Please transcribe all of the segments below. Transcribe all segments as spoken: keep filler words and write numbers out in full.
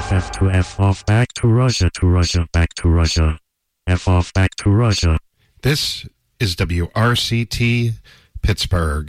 off, F to F off, back to Russia, to Russia, back to Russia. F off, back to Russia. This is W R C T Pittsburgh.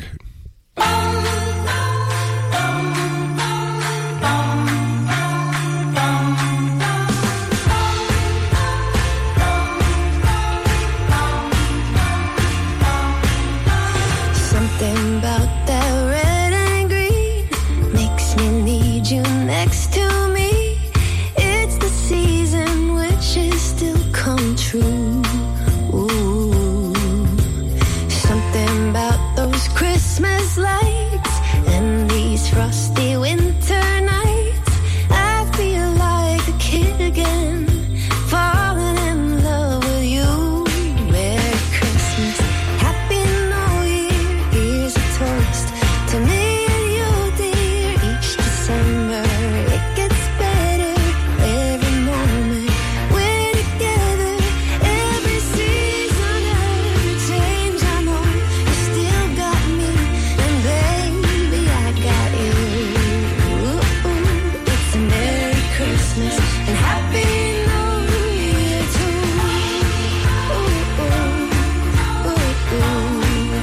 Something about that red and green makes me need you next to me. It's the season wishes still come true. Ooh. Something about those Christmas lights and these frosty winter nights. I feel like a kid again, falling in love with you. Merry Christmas, Happy New Year. Here's a toast to me and you, dear. Each December it gets better every moment we're together. Every season, every change, I know you still got me, and baby I got you. Ooh, it's a Merry Christmas and Happy New Year too. Ooh, ooh, ooh, ooh.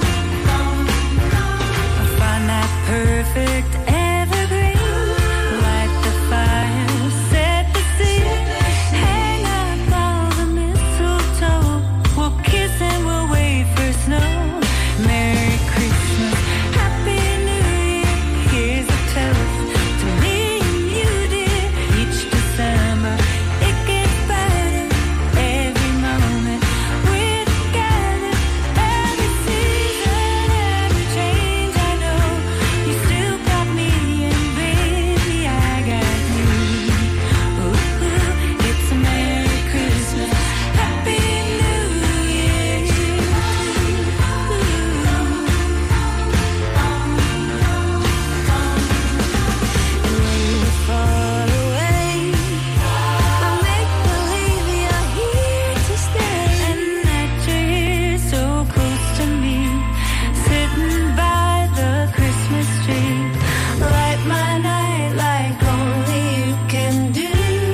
I find that perfect evergreen, light the fire, set the scene, hang up all the mistletoe, we'll kiss and we'll wait for snow. Merry Christmas, Happy New Year, here's a toast to me and you, dear. Each December it gets better every moment we're together. Every season, every change, I know you still got me, and baby I got you. Ooh, it's a Merry Christmas, Happy New Year. And when you're far away, I make believe you're here to stay, and that you're here so close to me, sitting by the Christmas tree. Light my night like only you can do.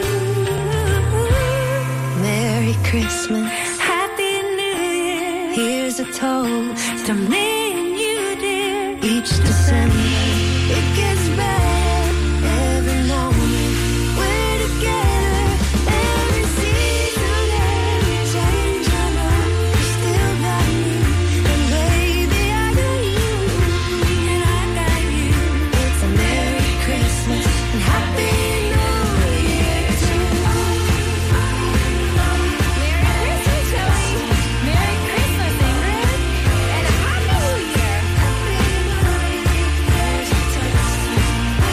Merry Christmas, Happy New Year. Here's a toast to me and you, dear. Each December it gets better every moment we're together. Every season, every change, I know you still got me, and baby I got you, and I got you. It's a Merry Christmas and Happy New Year too. Merry Christmas, Joey. Merry Christmas, Ingrid. And a Happy New Year. There's a toast to me.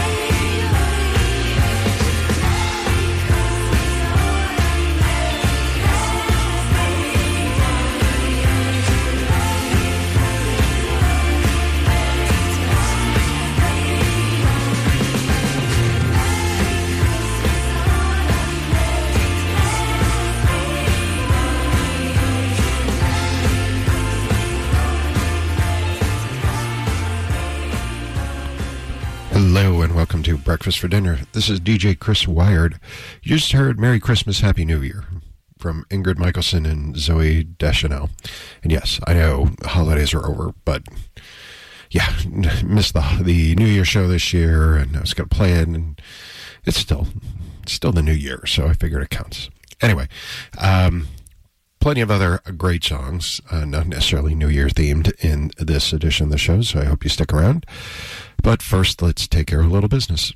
Hello and welcome to Breakfast for Dinner. This is D J Chris Wired. You just heard Merry Christmas, Happy New Year from Ingrid Michaelson and Zoe Deschanel. And yes, I know holidays are over, but yeah, missed the the New Year show this year, and I was going to play it, and it's still it's still the New Year, so I figured it counts. Anyway, um, plenty of other great songs, uh, not necessarily New Year themed in this edition of the show, so I hope you stick around. But first, let's take care of a little business.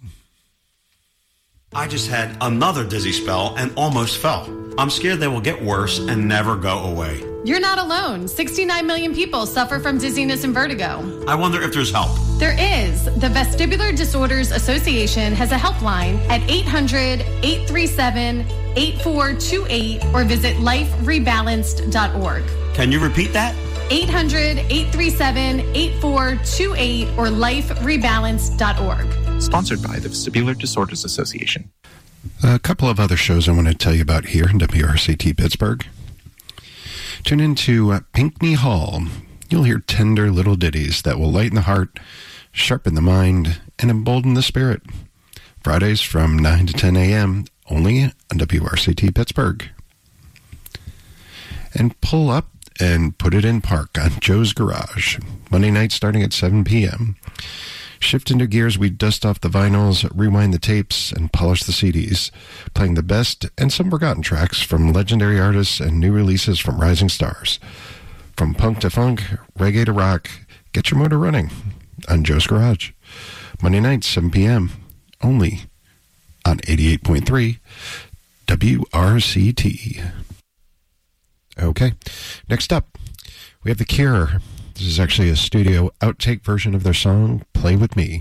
I just had another dizzy spell and almost fell. I'm scared they will get worse and never go away. You're not alone. sixty-nine million people suffer from dizziness and vertigo. I wonder if there's help. There is. The Vestibular Disorders Association has a helpline at eight hundred, eight three seven, eight four two eight or visit life rebalanced dot org. Can you repeat that? eight hundred, eight three seven, eight four two eight or life rebalanced dot org. Sponsored by the Vestibular Disorders Association. A couple of other shows I want to tell you about here in W R C T Pittsburgh. Tune into uh, Pinckney Hall. You'll hear tender little ditties that will lighten the heart, sharpen the mind, and embolden the spirit. Fridays from nine to ten a.m. only on W R C T Pittsburgh. And Pull Up and Put It in Park on Joe's Garage. Monday night starting at seven p.m. Shift into gears, we dust off the vinyls, rewind the tapes, and polish the C Ds, playing the best and some forgotten tracks from legendary artists and new releases from rising stars. From punk to funk, reggae to rock, get your motor running on Joe's Garage. Monday night, seven p.m., only on eighty-eight point three W R C T. Okay, next up, we have The Cure. This is actually a studio outtake version of their song, Play With Me.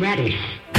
ready.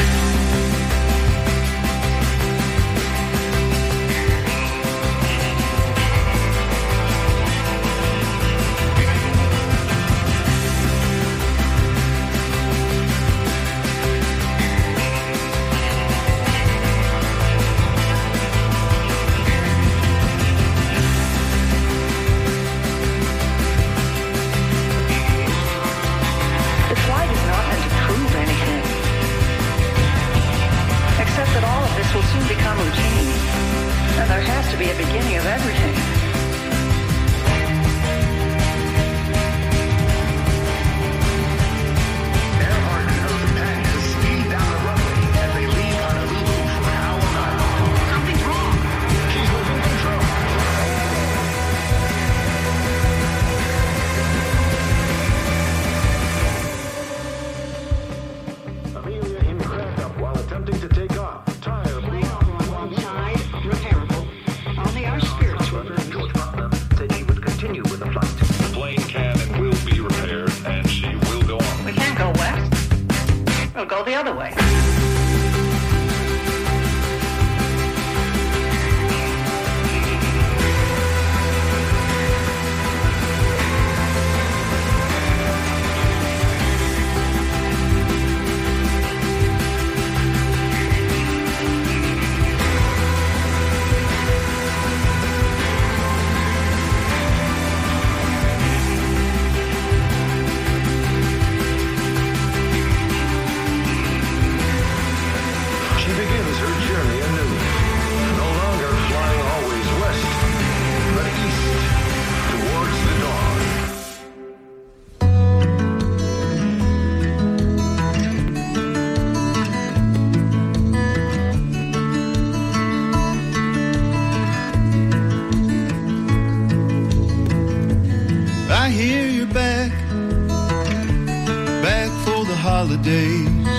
Holidays,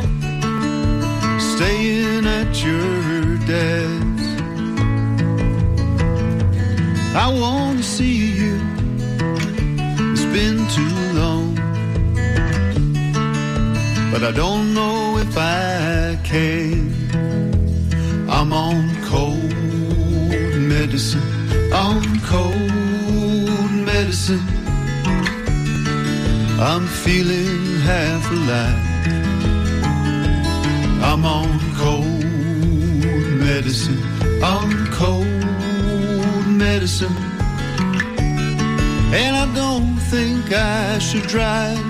staying at your dad's. I want to see you, it's been too long, but I don't know if I can. I'm on cold medicine, on cold medicine. I'm feeling half alive. I'm on cold medicine, on cold medicine. And I don't think I should drive.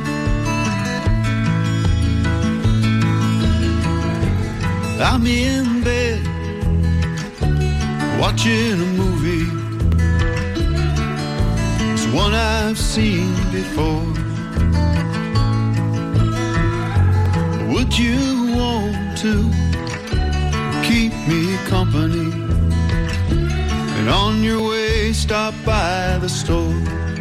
I'm in bed, watching a movie. It's one I've seen before. Would you want to keep me company? And on your way, stop by the store.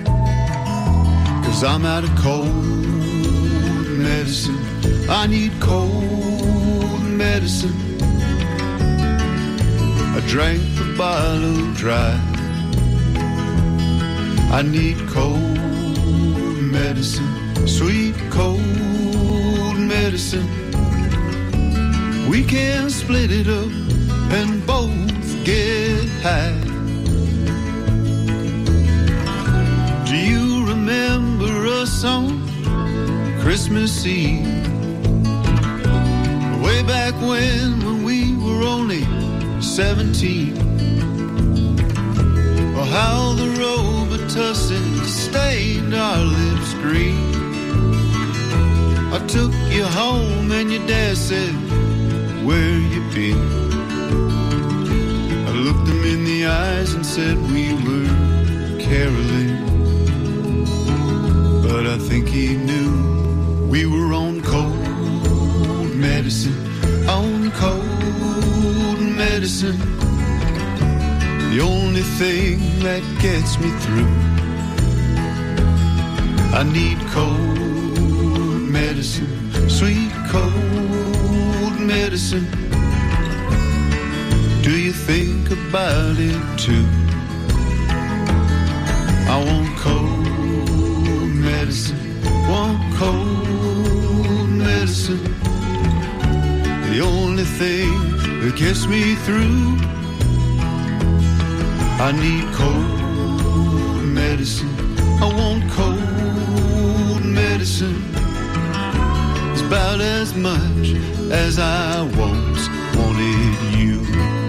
Cause I'm out of cold medicine. I need cold medicine. I drank the bottle dry. I need cold medicine, sweet cold medicine. We can split it up and both get high. Do you remember us on Christmas Eve? Way back when, when we were only seventeen. Oh, how the Robitussin stained our lips green. I took you home and your dad said, where you been? I looked him in the eyes and said we were caroling. But I think he knew we were on cold medicine, on cold medicine. The only thing that gets me through. I need cold medicine, sweet cold medicine. Do you think about it too? I want cold medicine, want cold medicine. thing that gets me through. I need cold medicine. I want cold medicine. It's about as much as I once wanted you.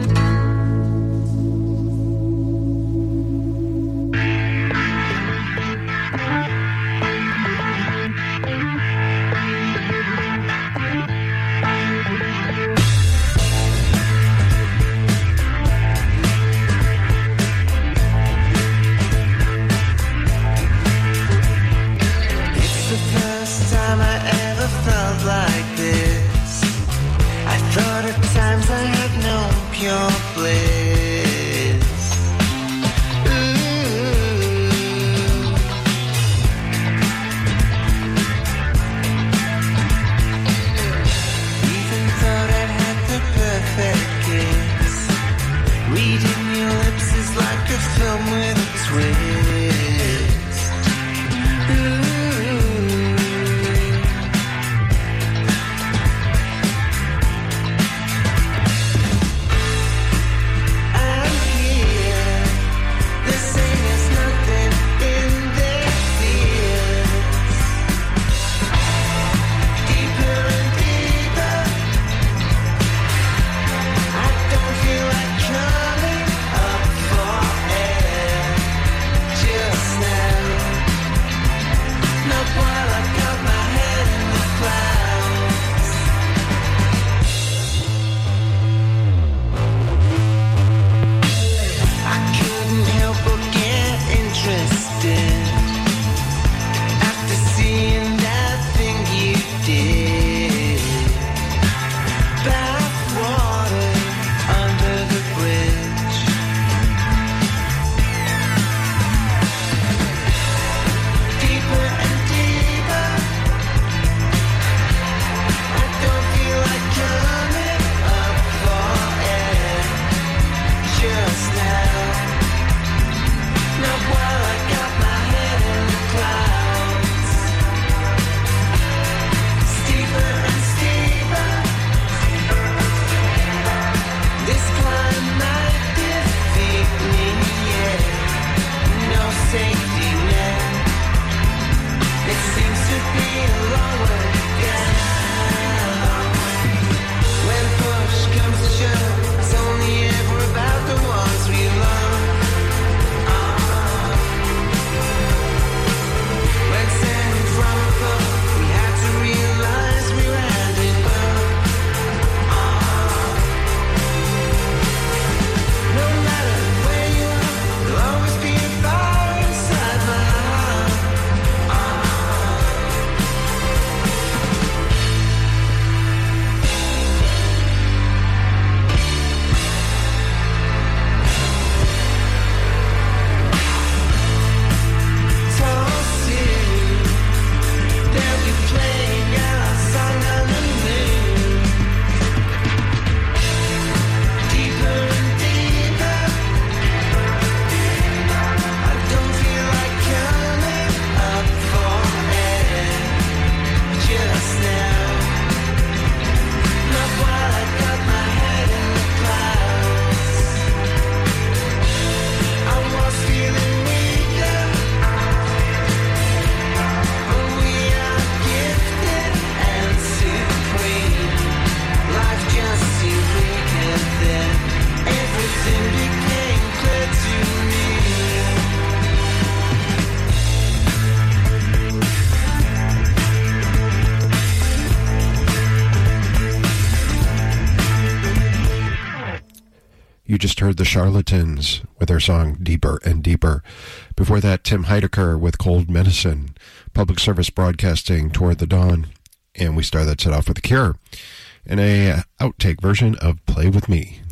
You just heard the Charlatans with their song Deeper and Deeper. Before that, Tim Heidecker with Cold Medicine, public service broadcasting Toward the Dawn. And we start that set off with The Cure in a outtake version of Play With Me.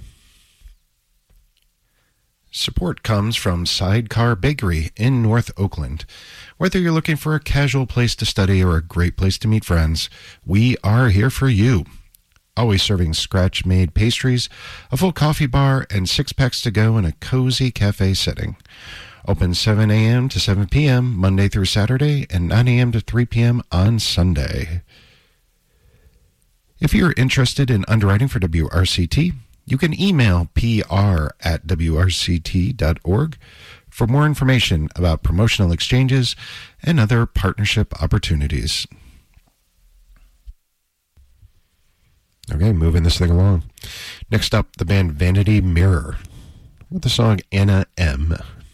Support comes from Sidecar Bakery in North Oakland. Whether you're looking for a casual place to study or a great place to meet friends, we are here for you. Always serving scratch-made pastries, a full coffee bar, and six packs to go in a cozy cafe setting. Open seven a.m. to seven p.m. Monday through Saturday and nine a.m. to three p.m. on Sunday. If you're interested in underwriting for W R C T, you can email P R at W R C T dot org for more information about promotional exchanges and other partnership opportunities. Okay, moving this thing along. Next up, the band Vanity Mirror with the song Anna M.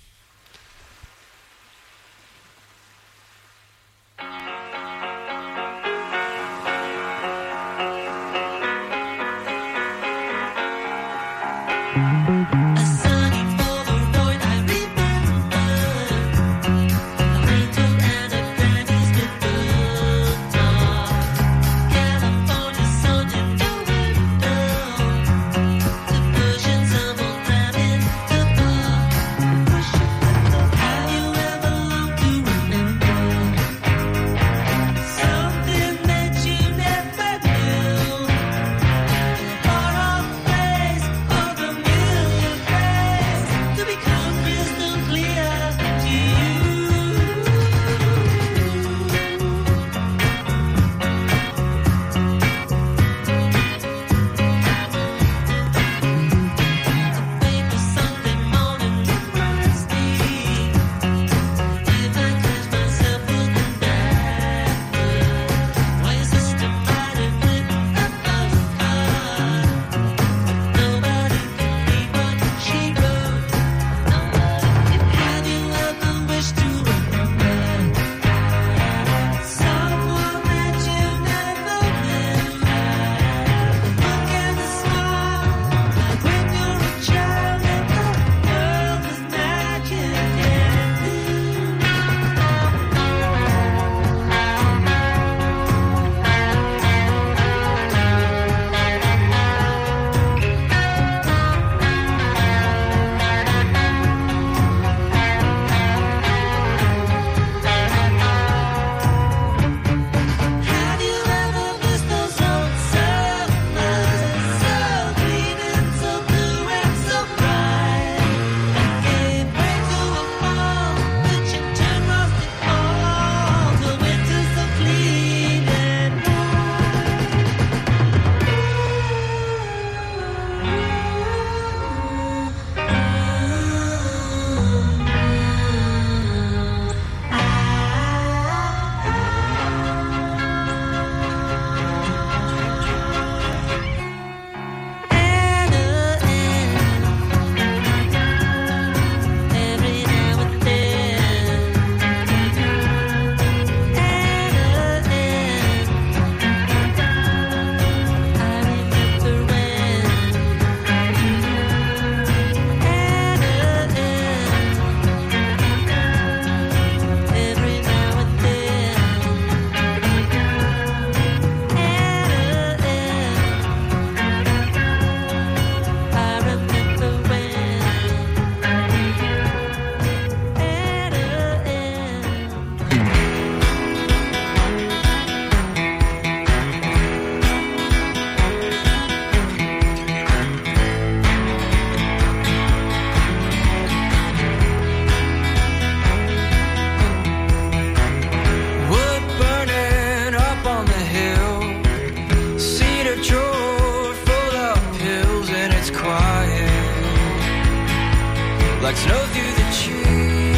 like snow through the trees.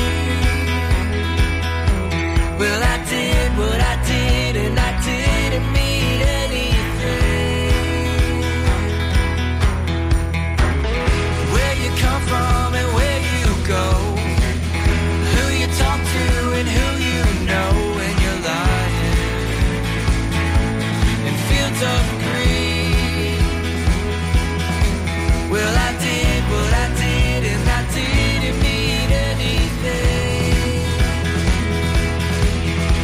Well, I did what I did, and I didn't mean anything. Where you come from and where you go, who you talk to and who you know when you're lying in fields of green. Well, I did what I did, and I didn't mean anything.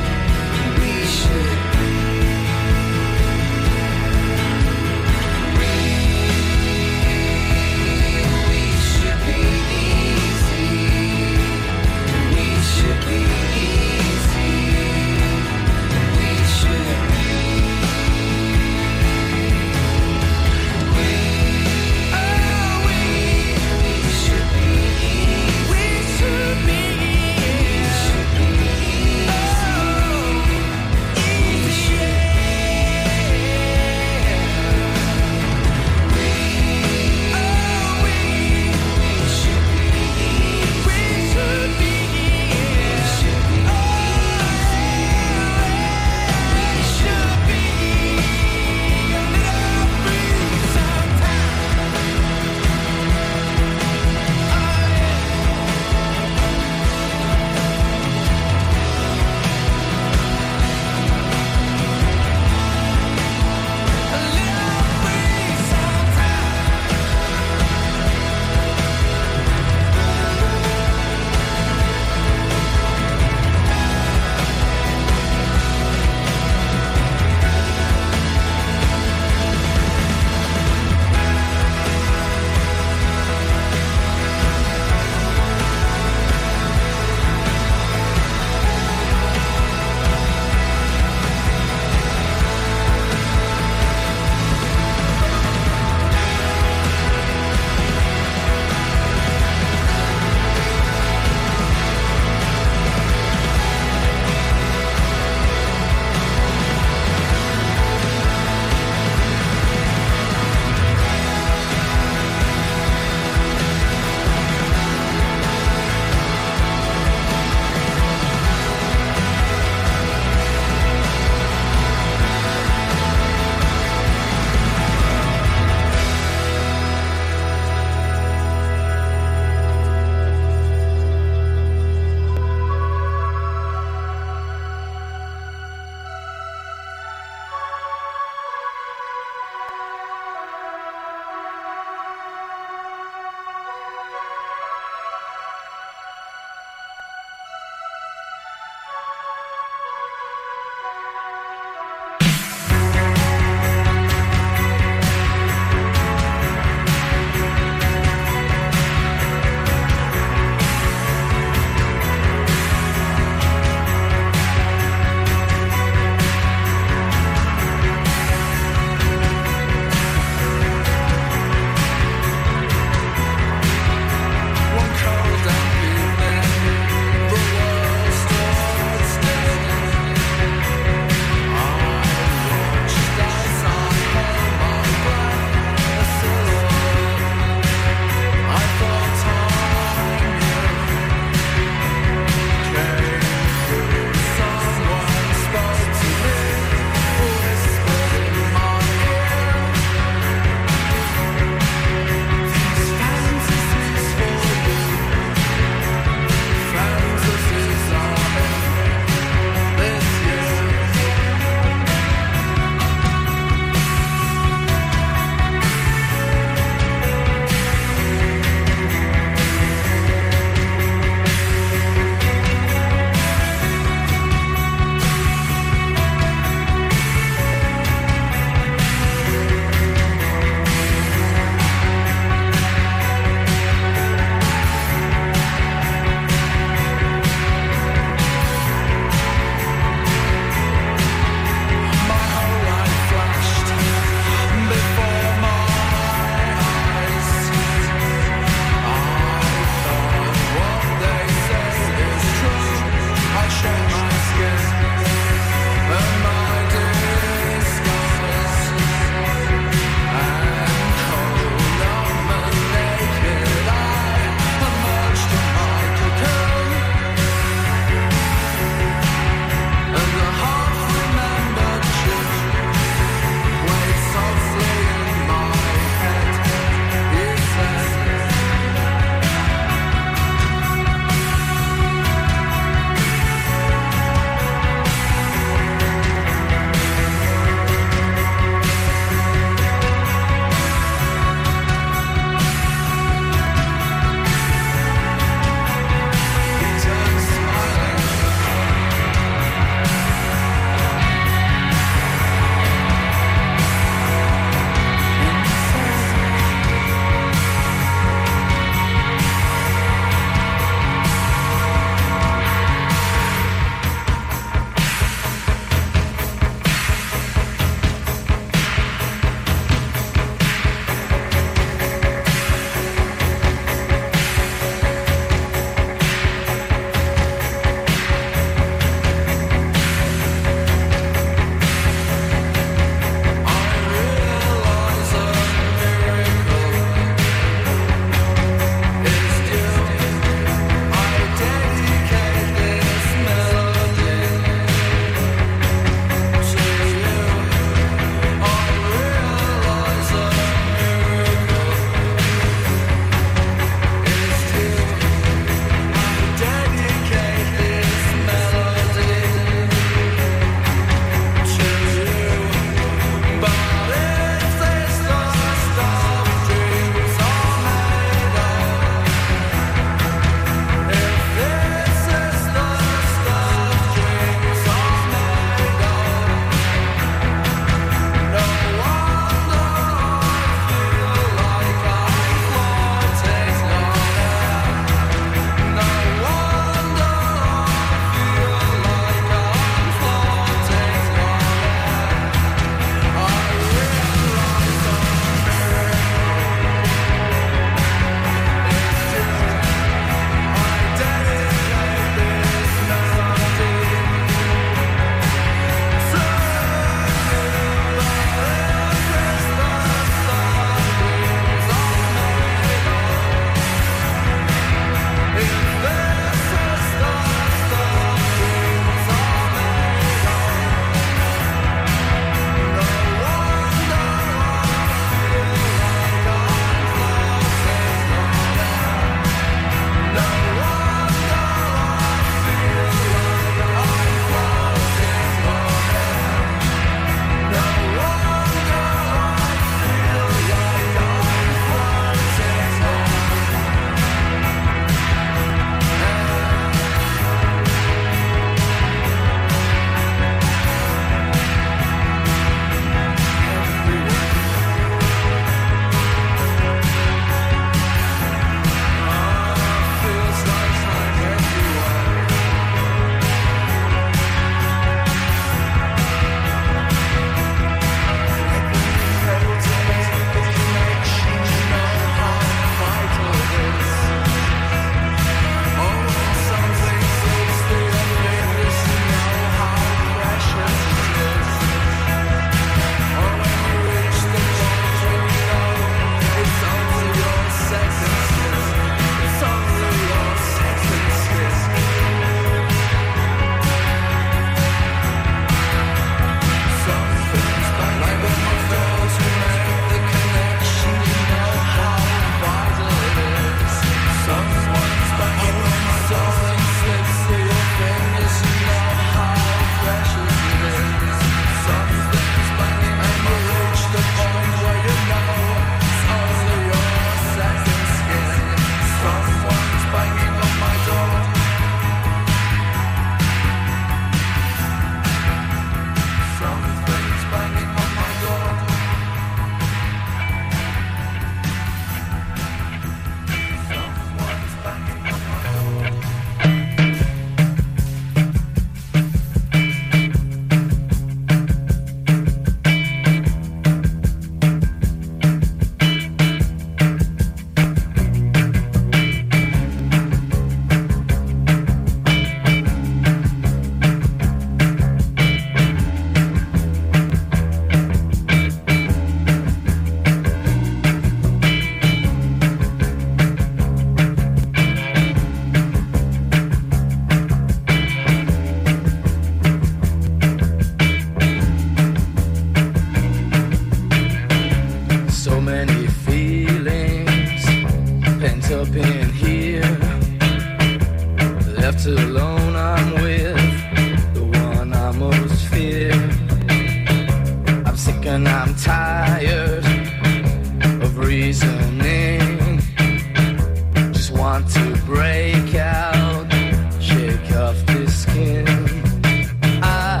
left alone, I'm with the one I most fear. I'm sick and I'm tired of reasoning. Just want to break out, shake off this skin. I,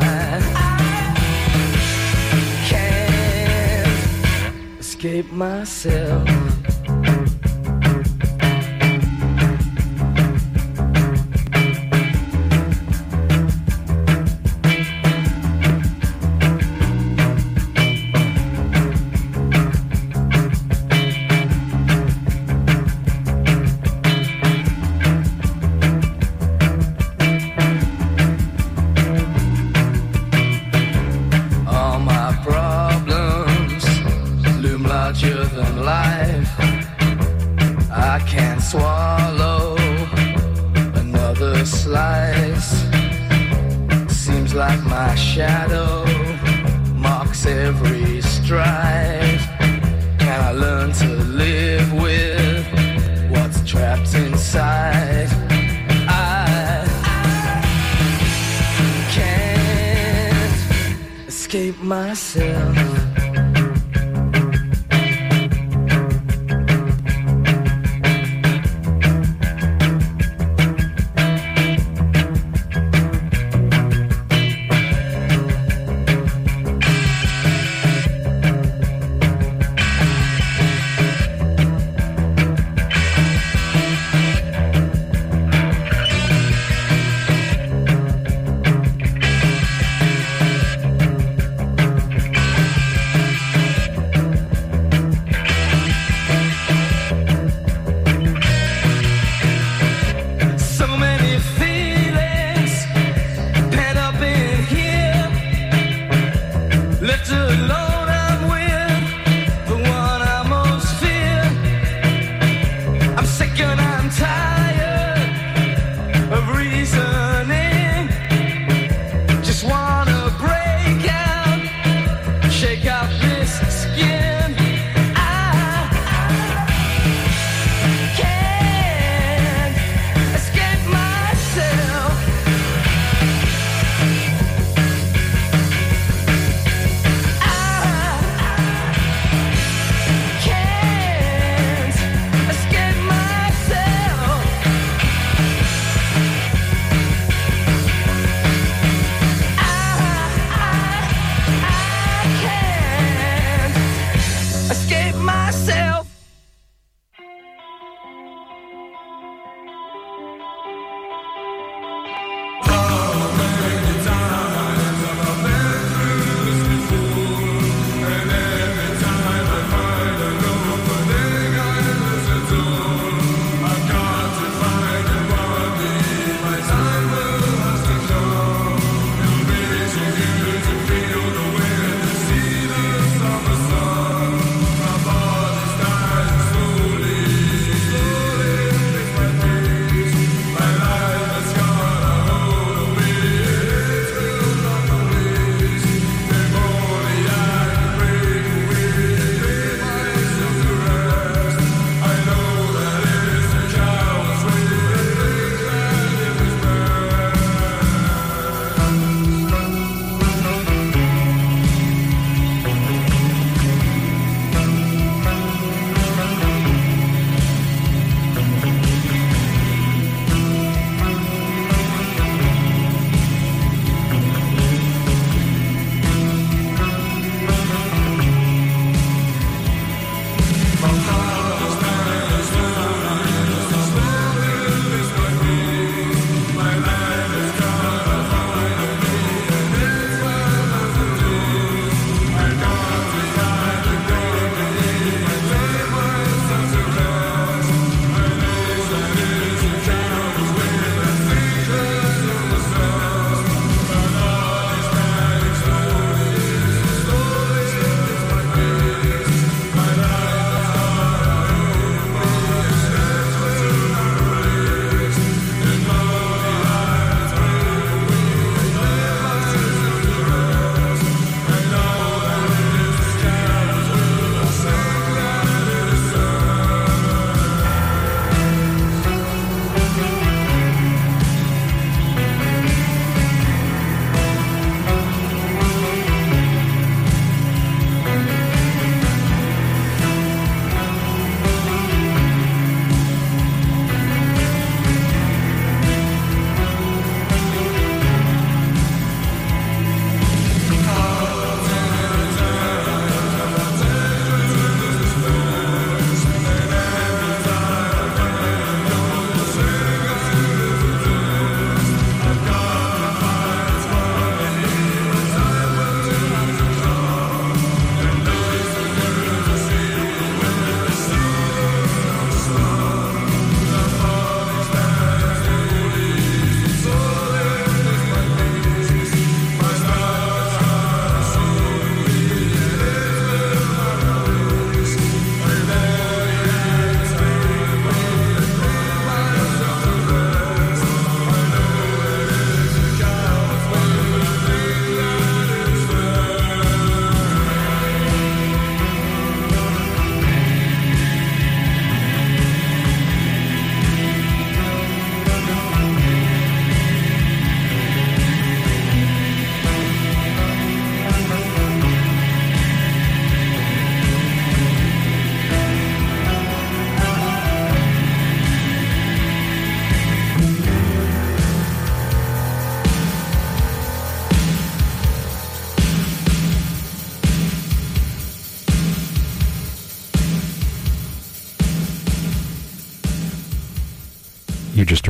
I can't escape myself. Swallow another slice. Seems like my shadow marks every stride. Can I learn to live with what's trapped inside? I, I can't escape myself.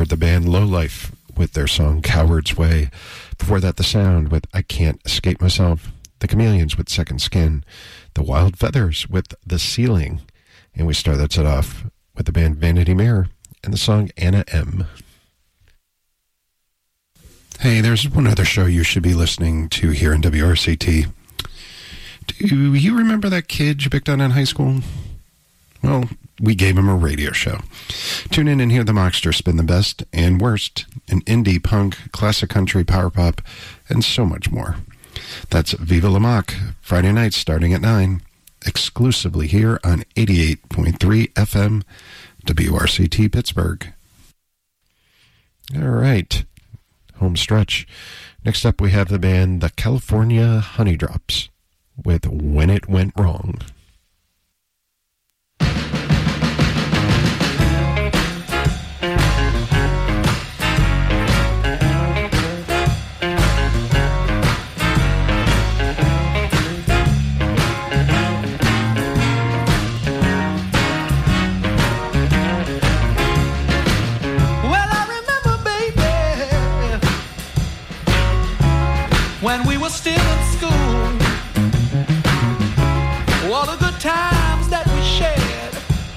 heard the band Low Life with their song Coward's Way. Before that, The Sound with I Can't Escape Myself. The Chameleons with Second Skin. The Wild Feathers with The Ceiling. And we start that set off with the band Vanity Mirror and the song Anna M. Hey, there's one other show you should be listening to here in W R C T. Do you remember that kid you picked on in high school? Well, we gave him a radio show. Tune in and hear the Mockster spin the best and worst in indie, punk, classic country, power pop, and so much more. That's Viva La Mock, Friday nights starting at nine, exclusively here on eighty-eight point three F M, W R C T Pittsburgh. All right, home stretch. Next up, we have the band The California Honeydrops with When It Went Wrong. When we were still in school, all the good times that we shared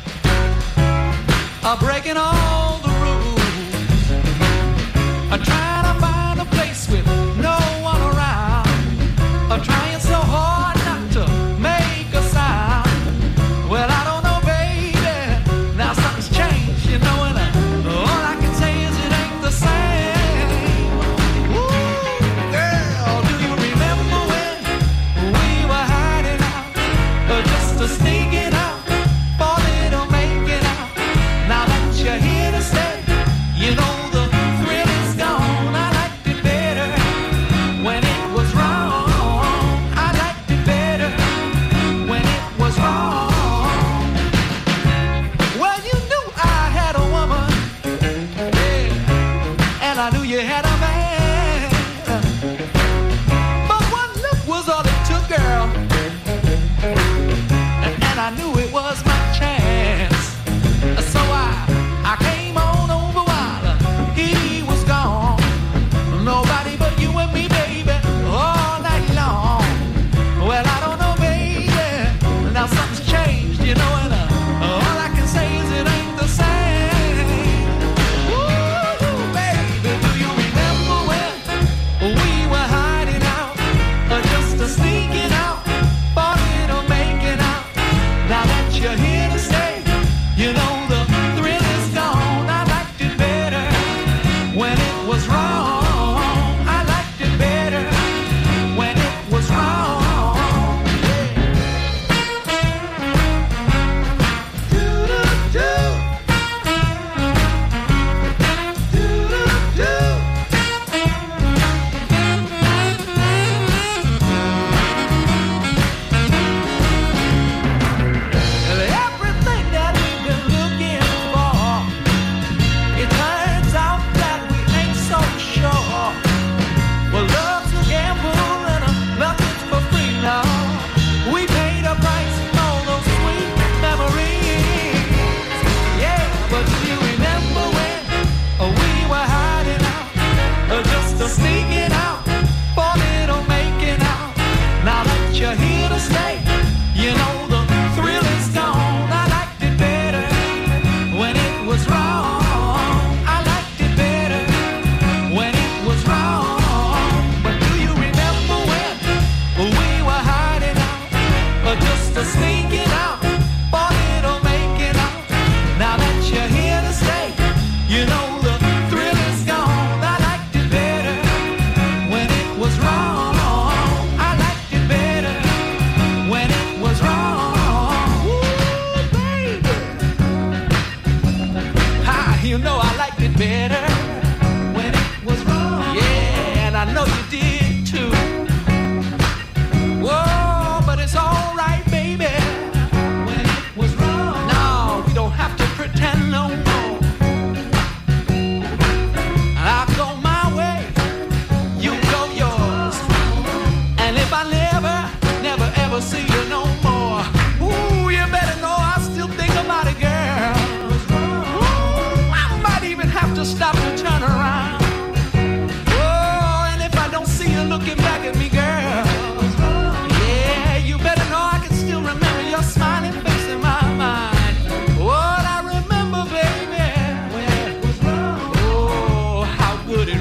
are breaking all the rules, are trying to find a place with no one around, are trying so hard not to make a sound. Well, I don't know, baby, now something's changed, you know, and uh, all I can say is it ain't the same. Sneaking out, falling or making out. Now that you're here to stay, you know the thrill is gone. I liked it better when it was wrong. I liked it better when it was wrong. Well, you knew I had a woman, yeah, and I knew you had a man, but one look was all it took, girl. And I knew it was my chance, so I, I came on over while he was gone. Nobody but you and me, baby, all night long. Well, I don't know, baby, now something's changed, you know, and uh, all I can say is it ain't the same. Ooh, baby, do you remember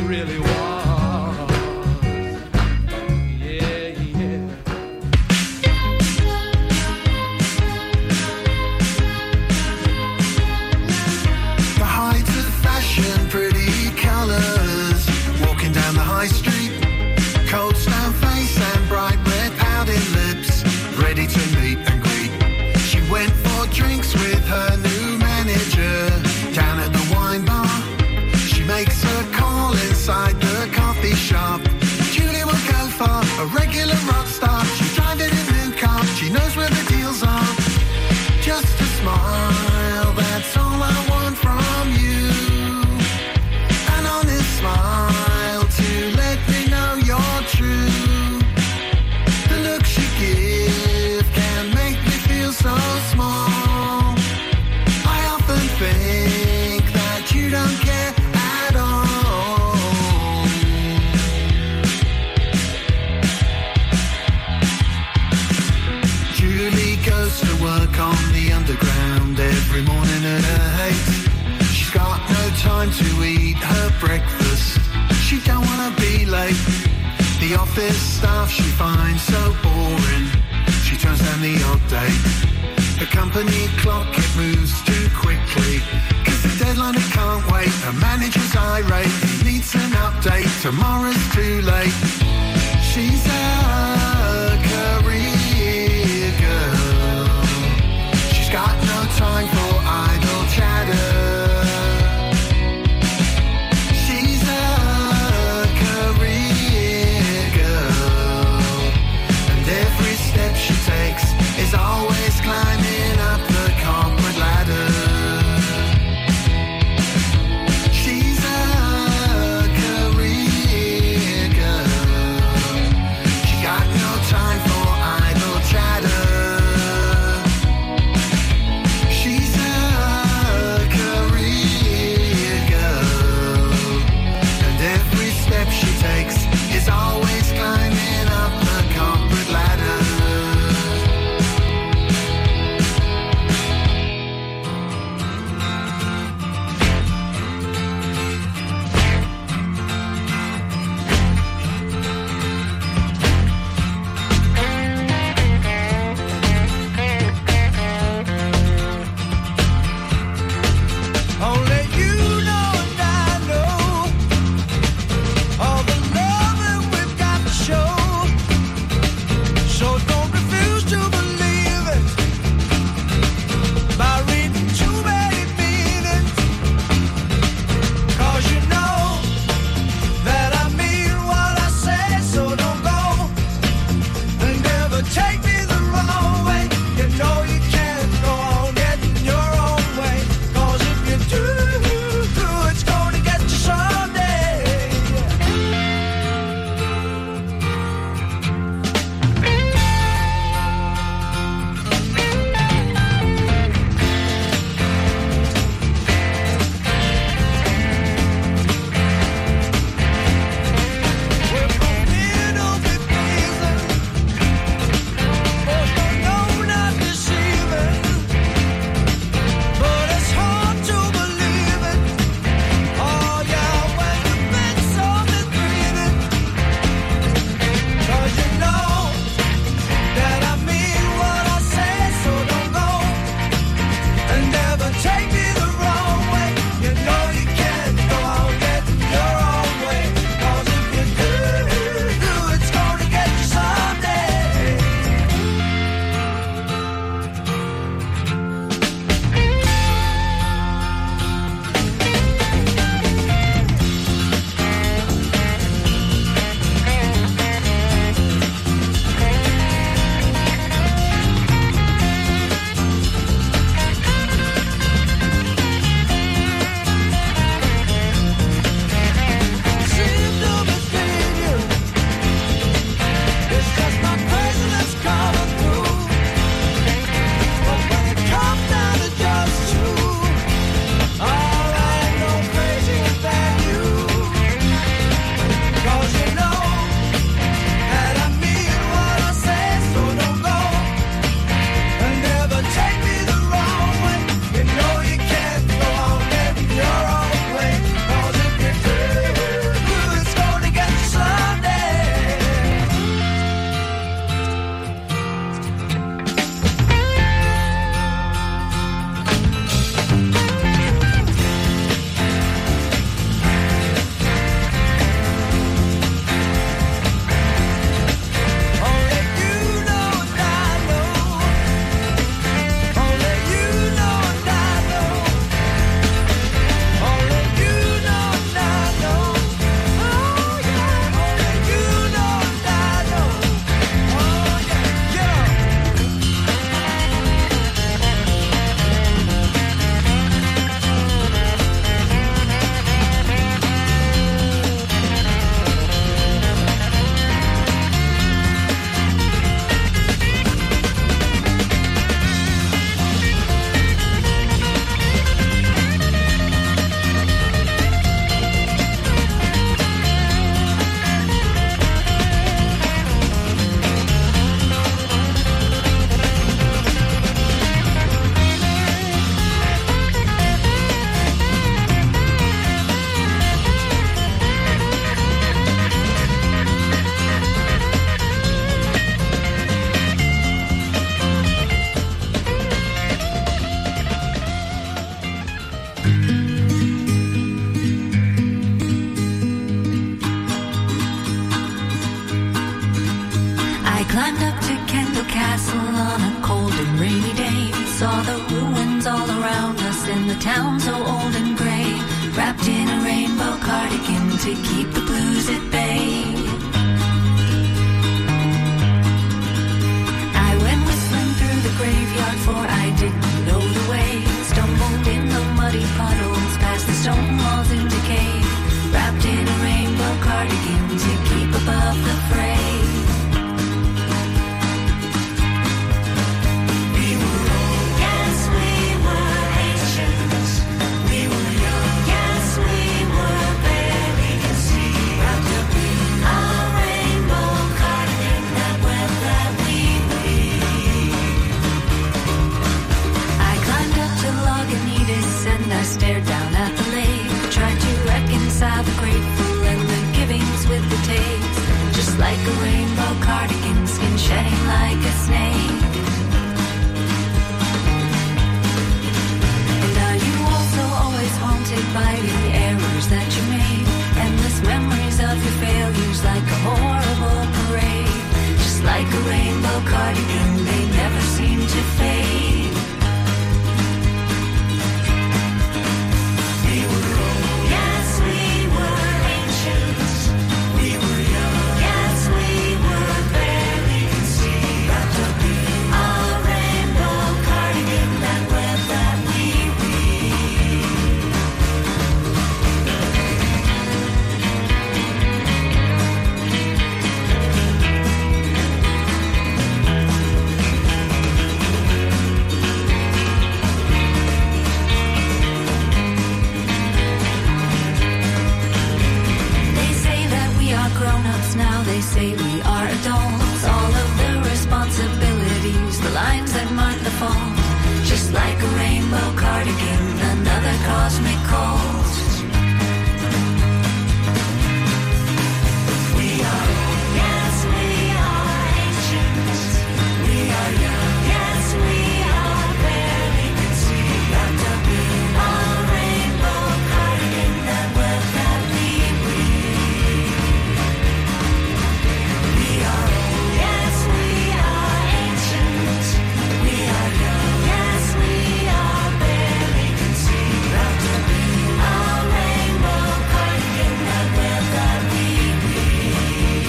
really was. Yeah, yeah. The height of fashion, pretty colours, walking down the high street, cold stone face and bright red pouting lips, ready to meet and greet. She went for drinks with her new manager down at the wine bar. She makes her call inside the coffee shop. Julie will go for a regular rock star. She's driving a new car, she knows where the deals are. Just a smile, that's all I want from you. An honest smile to let me know you're true. The looks you give can make me feel so small. I often think that you don't care at all. Julie goes to work on the underground every morning at her eight. She's got no time to eat her breakfast. She don't wanna be late. The office staff she finds so boring. She turns down the odd date. The company clock, it moves too quickly, 'cause the deadline it can't wait. Her manager's irate, he needs an update. Tomorrow's too late. She's a career girl. She's got no time for idle chatter. She's a career girl, and every step she takes is always climbing up the corporate ladder. She's a career girl, town so old and gray, wrapped in a rainbow cardigan to keep the blues at bay. I went whistling through the graveyard, for I didn't know the way. Stumbled in the muddy puddles, past the stone walls in decay, wrapped in a rainbow cardigan to keep above the fray. I stared down at the lake, tried to reconcile the grateful and the givings with the takes. Just like a rainbow cardigan, skin shedding like a snake. And are you also always haunted by the errors that you made? Endless memories of your failures like a horrible parade. Just like a rainbow cardigan, they never seem to fade. Now they say we are adults, all of the responsibilities, the lines that mark the fall. Just like a rainbow cardigan, another cosmic cold. We are old, yes we are ancient. We are young, yes we are barely conceived. Wrapped up in a rainbow cardigan that will gladly breathe. We are old, yes we are ancient. We are young, yes we are barely conceived. Wrapped up in a rainbow cardigan that will gladly breathe.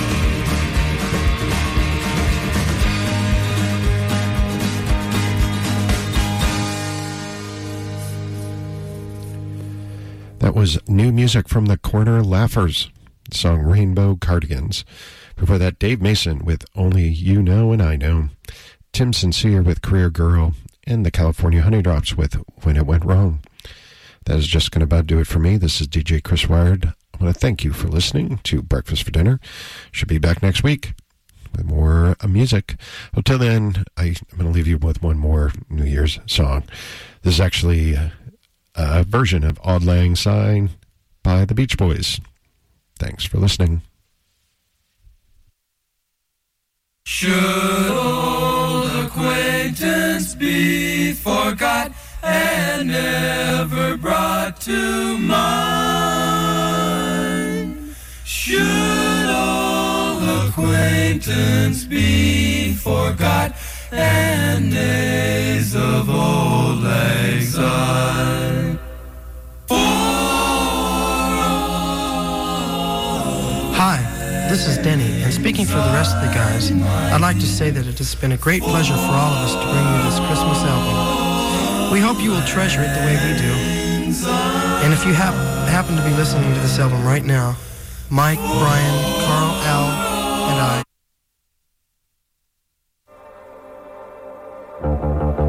That was new music from the Corner Laughers, the song Rainbow Cardigans. Before that, Dave Mason with Only You Know and I Know, Tim Sincere with Career Girl, and the California Honeydrops with When It Went Wrong. That is just going to about do it for me. This is D J Chris Wired. I want to thank you for listening to Breakfast for Dinner. Should be back next week with more uh, music. Until then, I, I'm going to leave you with one more New Year's song. This is actually uh, a version of Auld Lang Syne by the Beach Boys. Thanks for listening. Should old acquaintance be forgot and never brought to mind? Should old acquaintance be forgot and days of old lang syne? Hi, this is Denny, and speaking for the rest of the guys, I'd like to say that it has been a great pleasure for all of us to bring you this Christmas album. We hope you will treasure it the way we do. And if you hap- happen to be listening to this album right now, Mike, Brian, Carl, Al, and I